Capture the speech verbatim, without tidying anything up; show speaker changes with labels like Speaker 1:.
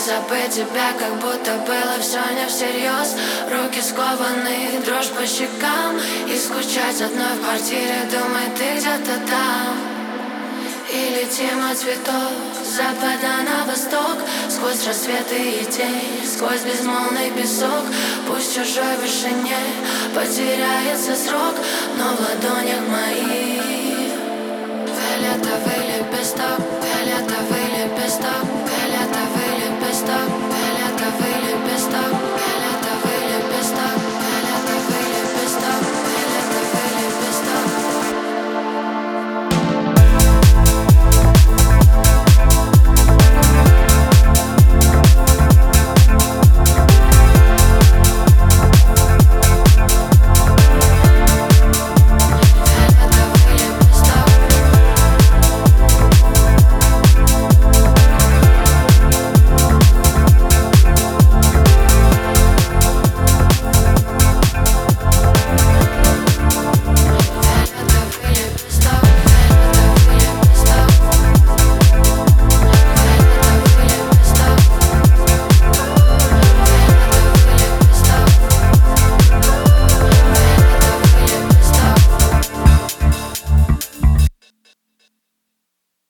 Speaker 1: забыть тебя, как будто было все не всерьез. Руки скованы, дрожь по щекам. И скучать одной в квартире, думай, ты где-то там. И летим от цветов с запада на восток, сквозь рассветы и тень, сквозь безмолвный песок. Пусть в чужой вышине потеряется срок, но в ладонях моих фиолетовый лепесток.